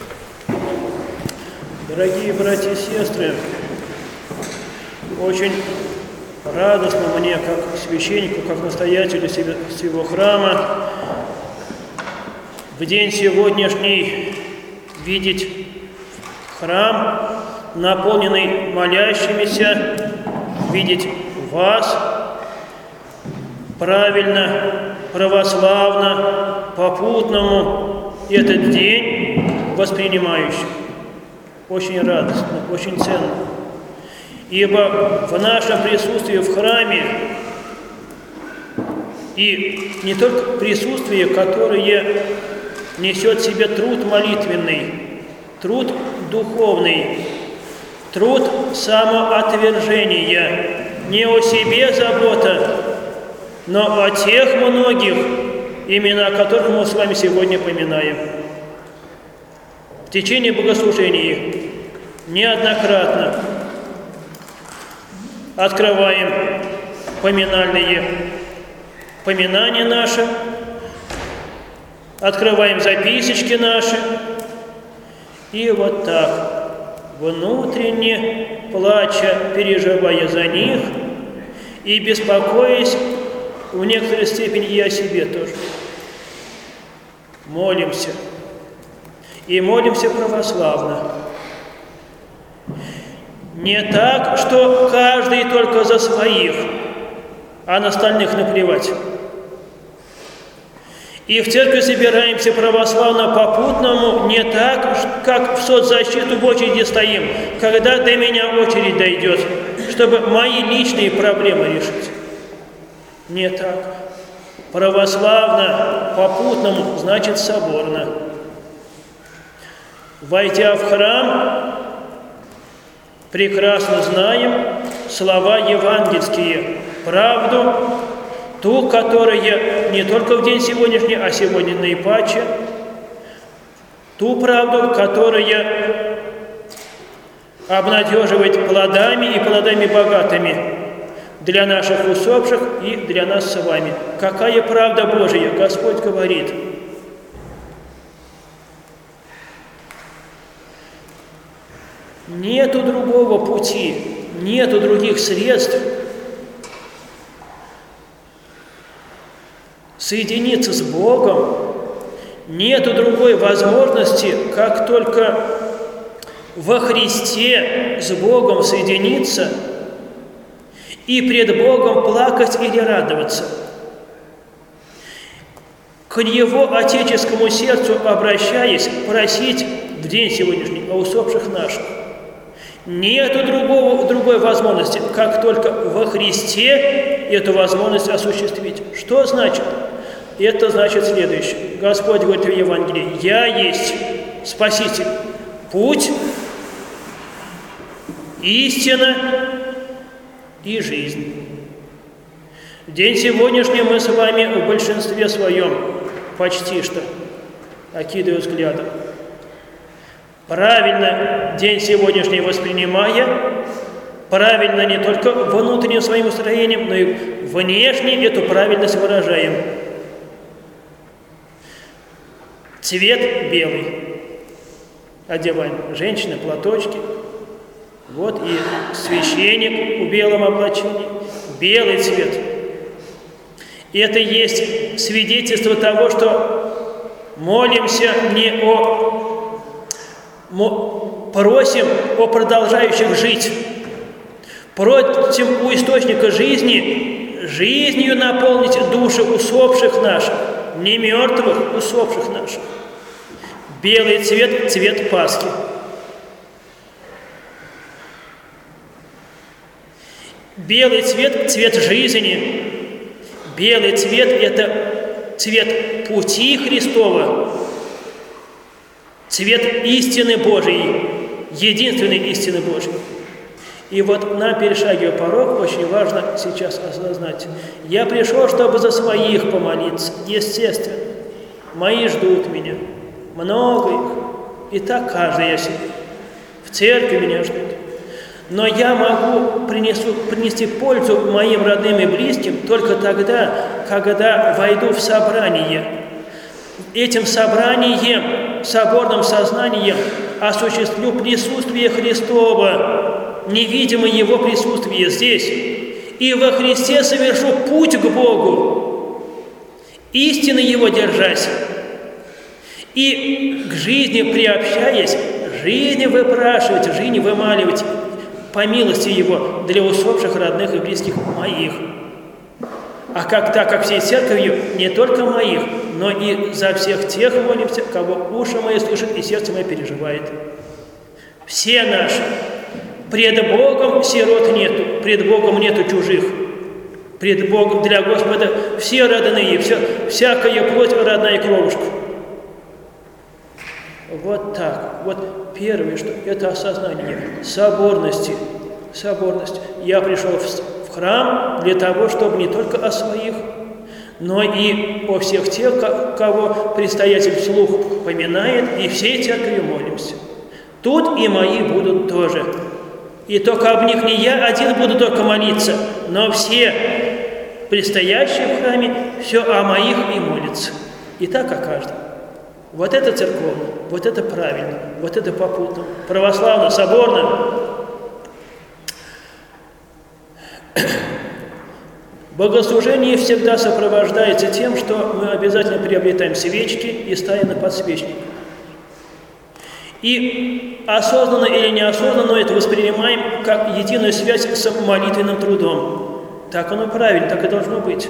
Дорогие братья и сестры, очень радостно мне, как священнику, как настоятелю всего храма, в день сегодняшний видеть храм, наполненный молящимися, видеть вас правильно, православно, попутному этот день воспринимающим. Очень радостно, очень ценно. Ибо в нашем присутствии в храме, и не только присутствие, которое несет в себе труд молитвенный, труд духовный, труд самоотвержения, не о себе забота, но о тех многих, имена которых мы с вами сегодня поминаем. В течение богослужений неоднократно открываем поминания наши, открываем записочки наши, и вот так, внутренне плача, переживая за них и беспокоясь в некоторой степени и о себе тоже, молимся. И молимся православно. Не так, что каждый только за своих, а на остальных наплевать. И в церкви собираемся православно попутному не так, как в соцзащиту в очереди стоим, когда до меня очередь дойдет, чтобы мои личные проблемы решить. Не так. Православно попутному значит соборно. Войдя в храм, прекрасно знаем слова евангельские, правду, ту, которая не только в день сегодняшний, а сегодня наипаче, ту правду, которая обнадеживает плодами и плодами богатыми для наших усопших и для нас с вами. Какая правда Божия? Господь говорит: нету другого пути, нету других средств соединиться с Богом, нету другой возможности, как только во Христе с Богом соединиться и пред Богом плакать или радоваться. К Его отеческому сердцу обращаясь, просить в день сегодняшний о усопших наших. Нету другой возможности, как только во Христе эту возможность осуществить. Что значит? Это значит следующее. Господь говорит в Евангелии: «Я есть Спаситель, путь, истина и жизнь». В день сегодняшний мы с вами в большинстве своем почти что, окидывая взглядом, правильно день сегодняшний воспринимая, правильно не только внутренним своим устроением, но и внешне эту правильность выражаем. Цвет белый. Одеваем женщины, платочки. Вот и священник в белом облачении. Белый цвет. И это есть свидетельство того, что молимся не просим о продолжающих жить. Просим у источника жизни, жизнью наполнить души усопших наших, не мертвых, усопших наших. Белый цвет – цвет Пасхи. Белый цвет – цвет жизни. Белый цвет – это цвет пути Христова, цвет истины Божией, единственной истины Божией. И вот нам, перешагивая порог, очень важно сейчас осознать: я пришел, чтобы за своих помолиться, естественно. Мои ждут меня, много их, и так каждый о себе. В церкви меня ждут. Но я могу принести пользу моим родным и близким только тогда, когда войду в собрание, этим собранием, соборным сознанием осуществлю присутствие Христова, невидимое Его присутствие здесь, и во Христе совершу путь к Богу, истины Его держась, и к жизни приобщаясь, жизни выпрашивать, жизни вымаливать по милости Его для усопших родных и близких моих. А так как всей церковью не только моих, но и за всех тех молимся, кого уши мои слышат и сердце мое переживает. Все наши. Пред Богом сирот нету, пред Богом нету чужих. Пред Богом для Господа все родные, всякая плоть родная кровушка. Вот так. Вот первое, что это осознание соборности. Соборность. Я пришел в храм для того, чтобы не только о своих, но и о всех тех, кого предстоятель вслух поминает, и всей церковью молимся. Тут и мои будут тоже. И только об них не я один буду только молиться, но все предстоящие в храме все о моих и молятся. И так о каждом. Вот это церковно, вот это правильно, вот это попутно, православно, соборно. Богослужение всегда сопровождается тем, что мы обязательно приобретаем свечки и ставим на подсвечник. И осознанно или неосознанно это воспринимаем как единую связь с молитвенным трудом. Так оно правильно, так и должно быть.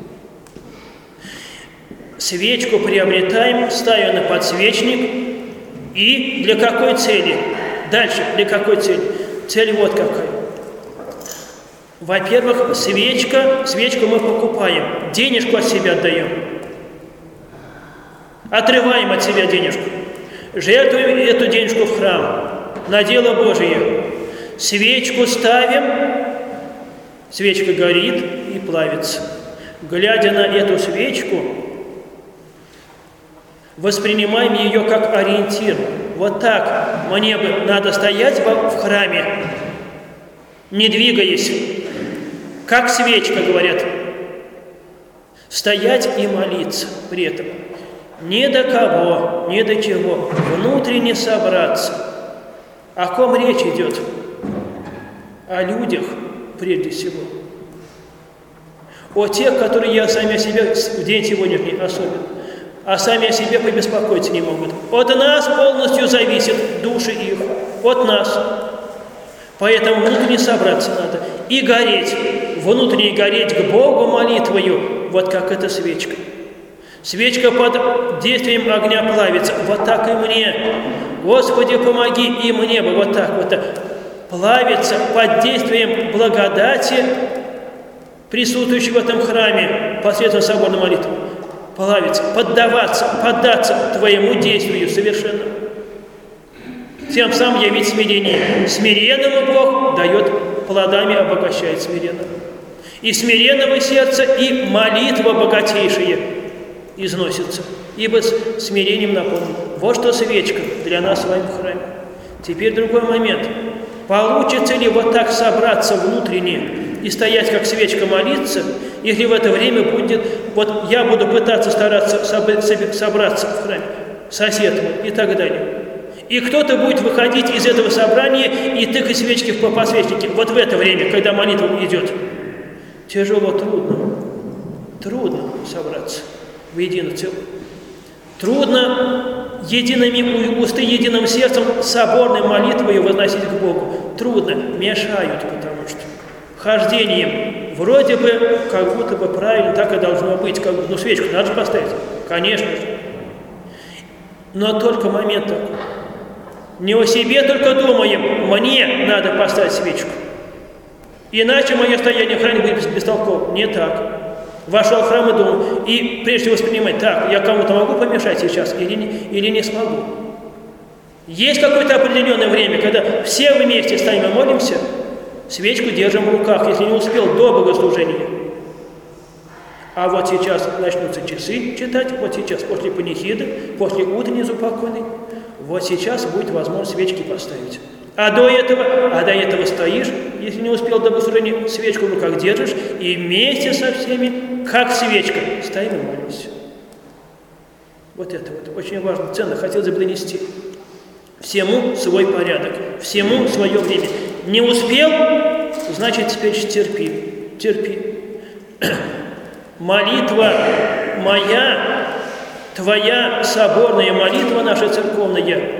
Свечку приобретаем, ставим на подсвечник. И для какой цели? Дальше, для какой цели? Цель вот какая. Во-первых, свечку мы покупаем, денежку от себя отдаем. Отрываем от себя денежку. Жертвуем эту денежку в храм, на дело Божие. Свечку ставим, свечка горит и плавится. Глядя на эту свечку, воспринимаем ее как ориентир. Вот так мне бы надо стоять в храме, не двигаясь, как свечка, говорят, стоять и молиться при этом. Ни до кого, ни до чего, внутренне собраться. О ком речь идет? О людях, прежде всего. О тех, которые я сами о себе в день сегодняшний особенно, а сами о себе побеспокоиться не могут. От нас полностью зависит души их, от нас. Поэтому внутренне собраться надо и гореть, внутренне гореть к Богу молитвою, вот как эта свечка. Свечка под действием огня плавится, вот так и мне. Господи, помоги и мне бы вот так вот плавится под действием благодати, присутствующей в этом храме посредством соборной молитвы. Плавиться, поддаться Твоему действию совершенно. Тем самым явить смирение. Смиренному Бог дает плодами, обогащает смиренного. И смиренного сердца, и молитва богатейшая износится, ибо с смирением наполнен. Вот что свечка для нас с вами в храме. Теперь другой момент. Получится ли вот так собраться внутренне и стоять как свечка молиться, если в это время будет, вот я буду пытаться стараться собраться в храме, сосед мой и так далее. И кто-то будет выходить из этого собрания и тыкать свечки по подсвечнике. Вот в это время, когда молитва идет. Тяжело, трудно собраться в единое целое. Трудно едиными усты, единым сердцем, соборной молитвой возносить к Богу. Трудно, мешают, потому что хождением вроде бы, как будто бы правильно, так и должно быть. Как бы, свечку надо же поставить, конечно же. Но только момент такой. Не о себе только думаем, мне надо поставить свечку. Иначе мое стояние в храме будет бестолково. Не так. Вошел в храм и думал, и прежде воспринимать, так, я кому-то могу помешать сейчас или не смогу. Есть какое-то определенное время, когда все вместе стоим и молимся, свечку держим в руках, если не успел до богослужения. А вот сейчас начнутся часы читать, вот сейчас после панихиды, после утренней заупокойной, вот сейчас будет возможность свечки поставить. А до этого стоишь, если не успел до богослужения, свечку в руках держишь, и вместе со всеми, как свечка, стоим и молимся. Вот это вот очень важно, ценно хотелось бы донести. Всему свой порядок, всему свое время. Не успел, значит, теперь терпи, терпи. Молитва моя, твоя соборная молитва, наша церковная.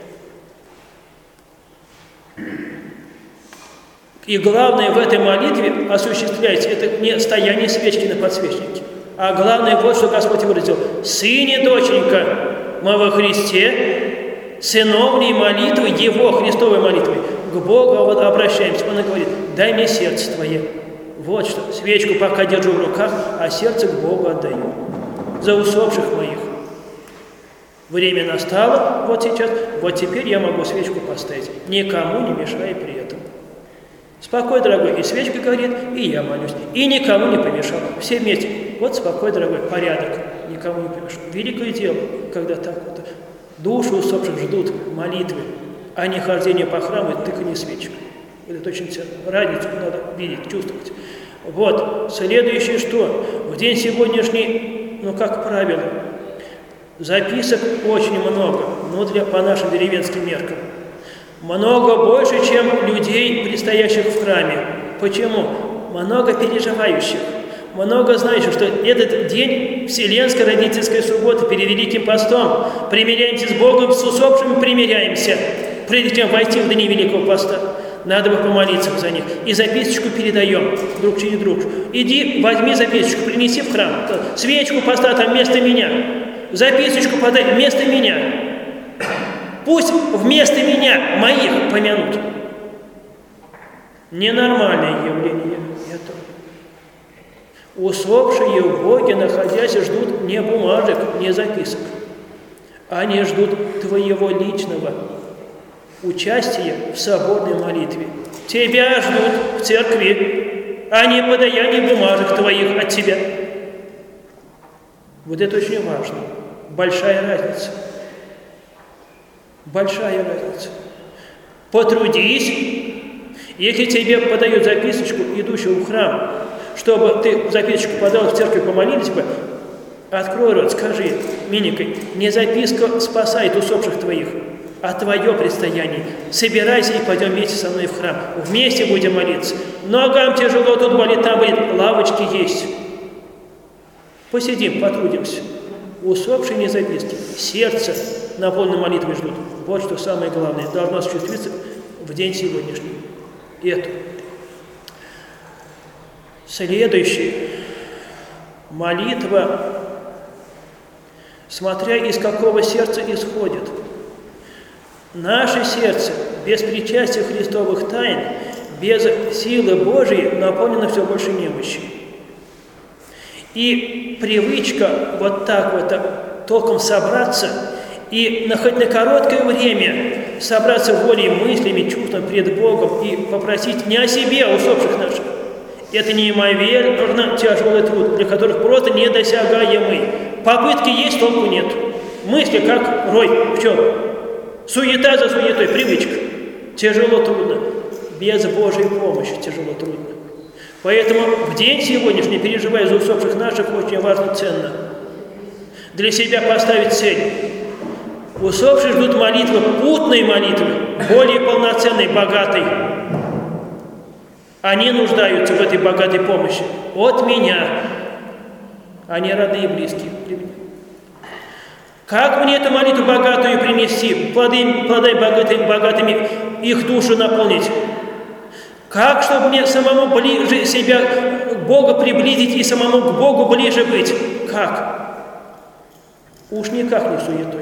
И главное в этой молитве осуществляется, это не стояние свечки на подсвечнике, а главное вот, что Господь выразил. «Сыне, доченька, мы во Христе, сыновней молитвы, Его, Христовой молитвой, к Богу вот обращаемся». Он и говорит: «Дай мне сердце твое». Вот что, свечку пока держу в руках, а сердце к Богу отдаю. За усопших моих. Время настало, вот сейчас, вот теперь я могу свечку поставить, никому не мешая при этом. Спокой, дорогой, и свечка горит, и я молюсь, и никому не помешал. Все вместе. Вот спокой, дорогой, порядок, никому не помешал. Великое дело, когда так вот души усопших ждут молитвы, а не хождение по храму и тыканье свечек. Это очень ценно. Разницу надо видеть, чувствовать. Вот, следующее что? В день сегодняшний, как правило, записок очень много, по нашим деревенским меркам. Много больше, чем людей, предстоящих в храме. Почему? Много переживающих, много знающих, что этот день Вселенской родительской субботы перед Великим постом. Примиряемся с Богом, с усопшими примиряемся, прежде чем войти в дни Великого поста. Надо бы помолиться за них. И записочку передаем друг через друг. Иди, возьми записочку, принеси в храм. Свечку поставь там вместо меня. Записочку подай вместо меня. Пусть вместо меня моих помянут. Ненормальное явление это. Усопшие в Боге, находясь, ждут не бумажек, не записок. Они ждут твоего личного участия в соборной молитве. Тебя ждут в церкви, а не подаяние бумажек твоих от тебя. Вот это очень важно. Большая разница. Большая разница. Потрудись, если тебе подают записочку, идущую в храм, чтобы ты записочку подал в церковь, помолились бы, открой рот, скажи: «Миникой, не записка спасает усопших твоих, а твое предстояние. Собирайся и пойдем вместе со мной в храм. Вместе будем молиться. Ногам тяжело, тут болит, там болит, лавочки есть. Посидим, потрудимся». Усопшие не записки, сердце наполненное молитвой ждут. Вот что самое главное должно осуществиться в день сегодняшний. Это. Следующее. Молитва, смотря из какого сердца исходит. Наше сердце без причастия Христовых тайн, без силы Божией наполнено все больше немощи. И привычка вот так вот толком собраться и хоть на короткое время собраться волей, мыслями, чувством перед Богом и попросить не о себе, а усопших наших. Это неимоверно тяжелый труд, для которых просто недосягаемый. Попытки есть, толку нет. Мысли как рой пчел. Суета за суетой, привычка. Тяжело, трудно. Без Божьей помощи тяжело, трудно. Поэтому в день сегодняшний, переживая за усопших наших, очень важно, ценно для себя поставить цель. Усопшие ждут молитвы, путной молитвы, более полноценной, богатой. Они нуждаются в этой богатой помощи от меня. Они родные и близкие. Как мне эту молитву богатую принести, плоды богатыми их душу наполнить? Как, чтобы мне самому ближе себя к Богу приблизить и самому к Богу ближе быть? Как? Уж никак не суетой.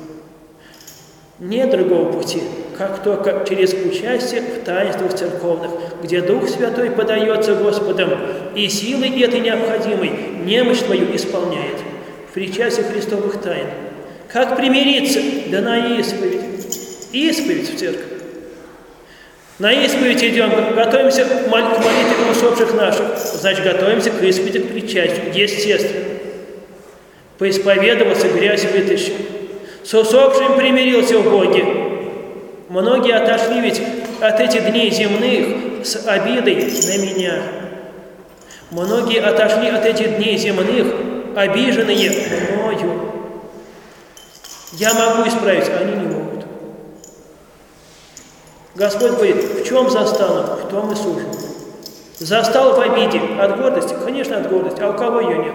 Нет другого пути, как только через участие в таинствах церковных, где Дух Святой подается Господом, и силой этой необходимой немощь твою исполняет в причастии Христовых тайн. Как примириться? Да на исповедь. Исповедь в церковь. На исповедь идем, готовимся к молитве усопших наших, значит, готовимся к исповеди, к причастию, естественно. Поисповедовался, грязь вытащил. С усопшим примирился в Боге. Многие отошли ведь от этих дней земных с обидой на меня. Многие отошли от этих дней земных, обиженные мною. Я могу исправить, а они не могут. Господь говорит, в чем застану, в том и сужу. Застал в обиде от гордости? Конечно, от гордости. А у кого ее нет?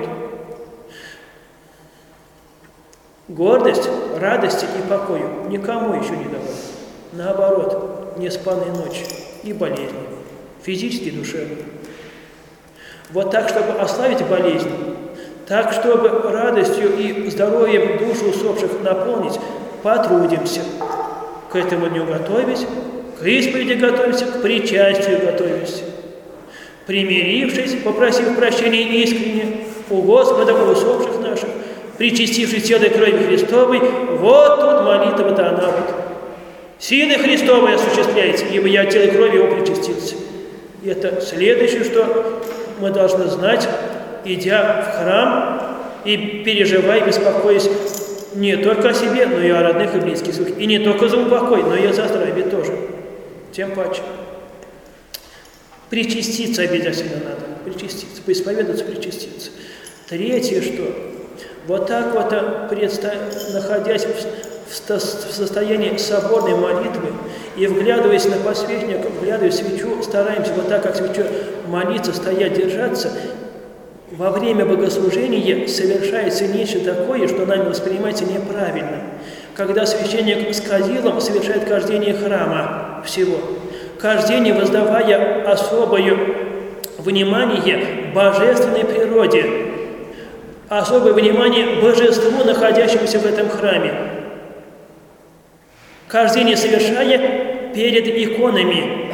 Гордость, радости и покою никому еще не давала. Наоборот, неспанные ночи и болезни, физические и душевные. Вот так, чтобы ослабить болезнь, так, чтобы радостью и здоровьем душу усопших наполнить, потрудимся. К этому дню готовясь, к исповеди готовимся, к причастию готовимся. Примирившись, попросив прощения искренне у Господа, у усопших наших, причастившись тело и крови Христовой, вот тут молитва-то она вот. Силы Христовой осуществляется, ибо я тело и крови его причастился. И это следующее, что мы должны знать, идя в храм и переживая, беспокоясь не только о себе, но и о родных и близких своих. И не только за упокой, но и за здравие тоже. Тем паче. Причаститься обязательно надо. Причаститься, поисповедаться, причаститься. Третье, что вот так вот, находясь в состоянии соборной молитвы и вглядываясь на подсвечник, вглядываясь в свечу, стараемся вот так, как свечу, молиться, стоять, держаться. Во время богослужения совершается нечто такое, что нами воспринимается неправильно. Когда священник с кадилом совершает кождение храма всего, кождение, воздавая особое внимание божественной природе, особое внимание божеству, находящемуся в этом храме. Кождение совершая перед иконами,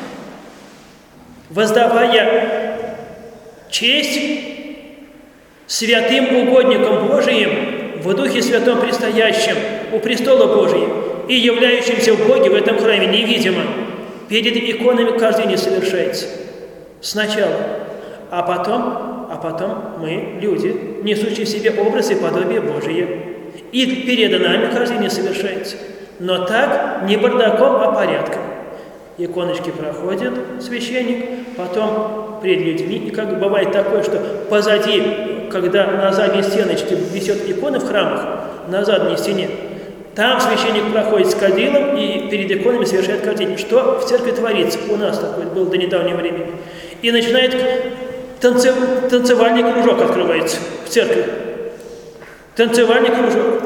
воздавая честь святым угодникам Божиим в Духе Святом предстоящим у престола Божия и являющимся в Боге в этом храме невидимо. Перед иконами кождение совершается сначала, а потом мы, люди, несущие в себе образ и подобие Божие. И перед нами кождение совершается. Но так не бардаком, а порядком. Иконочки проходят, священник, потом перед людьми. И как бывает такое, что позади, когда на задней стеночке висят иконы в храмах, на задней стене, там священник проходит с кадилом и перед иконами совершает кождение. Что в церкви творится? У нас такое было до недавнего времени. И начинает танцевальный кружок открывается в церкви. Танцевальный кружок.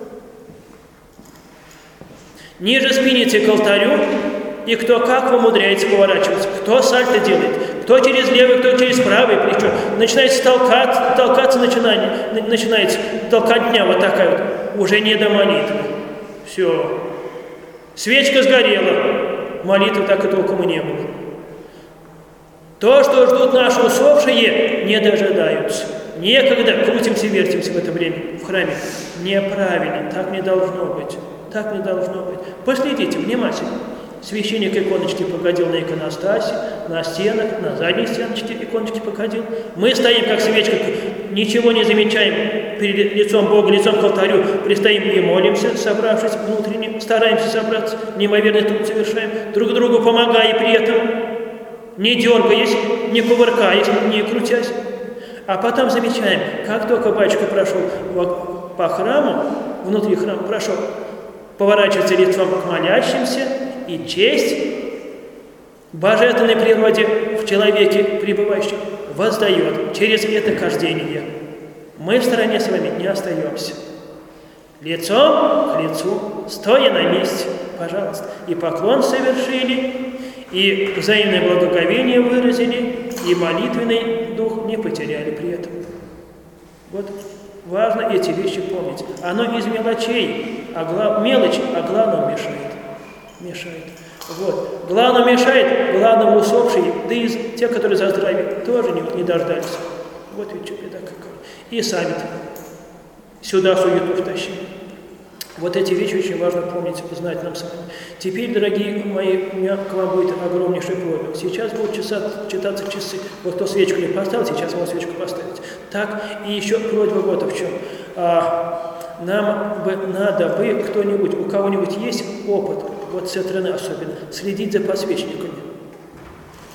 Ниже спиницы к алтарю, и кто как умудряется поворачиваться, кто сальто делает, кто через левое, кто через правое плечо. Начинается толкаться начинается толкотня вот такая вот, уже не до молитвы. Все. Свечка сгорела, молитвы так и толком и не было. То, что ждут наши усопшие, не дожидаются. Некогда крутимся, вертимся в это время в храме. Неправильно, так не должно быть. Так не должно быть. Последите внимательно. Священник иконочки погодил на иконостасе, на стенах, на задней стеночке иконочки погодил. Мы стоим, как свечка, ничего не замечаем перед лицом Бога, лицом к алтарю, пристоим и молимся, собравшись внутренне, стараемся собраться, неимоверный труд совершаем, друг другу помогая при этом, не дергаясь, не кувыркаясь, не крутясь. А потом замечаем, как только батюшка прошел по храму, внутри храма прошел, поворачивается лицом к молящимся, и честь божественной природе в человеке пребывающем воздает через это кождение. Мы в стороне с вами не остаемся. Лицом к лицу, стоя на месте, пожалуйста. И поклон совершили, и взаимное благоговение выразили, и молитвенный дух не потеряли при этом. Вот важно эти вещи помнить. Оно из мелочей, мелочь, а главное мешает. Мешает. Вот. Главное мешает, главное усопшие, да и те, которые за здравие, тоже не дождались. Вот ведь что беда какая. И сами-то сюда суету втащили. Вот эти вещи очень важно помнить, знать нам с вами. Теперь, дорогие мои, у меня к вам будет огромнейшая просьба. Сейчас будут читаться часы. Вот кто свечку не поставил, сейчас можно свечку поставить. Так, и еще просьба вот в чем. Нам бы надо бы кто-нибудь, у кого-нибудь есть опыт, вот с этой стороны особенно, следить за подсвечниками.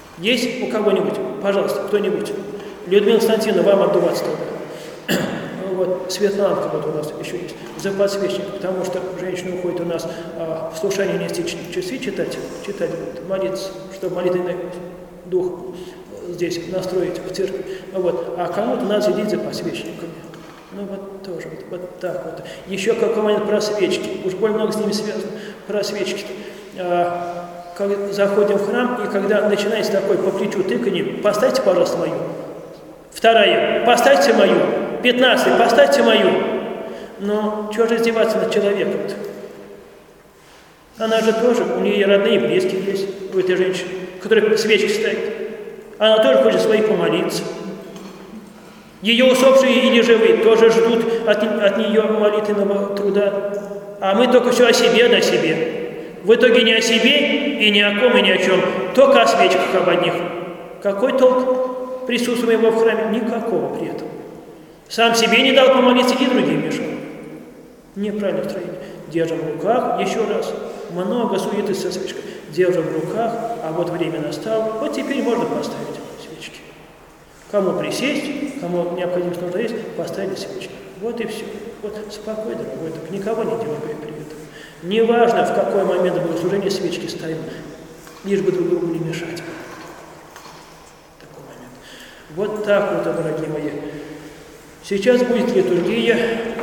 Есть у кого-нибудь? Пожалуйста, кто-нибудь. Людмила Константиновна, вам отдуваться тогда. вот Светланка вот у нас еще есть, за подсвечник, потому что женщина уходит у нас в слушание нести часы читать будет, молиться, чтобы молитвенный дух здесь настроить в церкви. Вот. А кому-то надо следить за подсвечниками. Ну вот тоже, вот так вот. Еще какой момент про свечки. Уж больно много с ними связано. Про свечки. Когда заходим в храм, и когда начинается такой по плечу тыканье, поставьте, пожалуйста, мою. Вторая, поставьте мою. 15, поставьте мою. Но чего же издеваться над человеком-то? Она же тоже, у нее и родные, и близкие есть, у этой женщины, которая свечки ставит. Она тоже хочет своих помолиться. Ее усопшие или живые тоже ждут от нее молитвенного труда. А мы только все о себе да о себе. В итоге не о себе и ни о ком и ни о чем, только о свечках об одних. Какой толк присутствия его в храме? Никакого при этом. Сам себе не дал помолиться и другим мешал. Неправильное строение. Держим в руках, еще раз, много суеты со свечкой. Держим в руках, а вот время настало, вот теперь можно поставить свечки. Кому присесть, кому необходимость нужна есть, поставили свечки. Вот и все. Вот спокойно, дорогой, так никого не дергай при этом. Неважно, в какой момент богослужения свечки ставим, лишь бы друг другу не мешать. Такой момент. Вот так вот, дорогие мои. Сейчас будет литургия.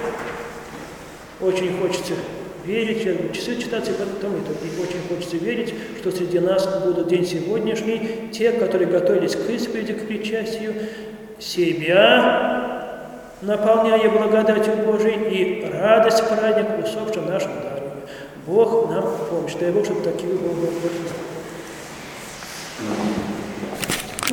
Очень хочется верить, сейчас будут часы читаться, и потом и очень хочется верить, что среди нас будут день сегодняшний, те, которые готовились к исповеди, к причастию, себя наполняя благодатью Божией и радость праздник усопшим нашим даром. Бог нам помощь. Дай Бог, чтобы такие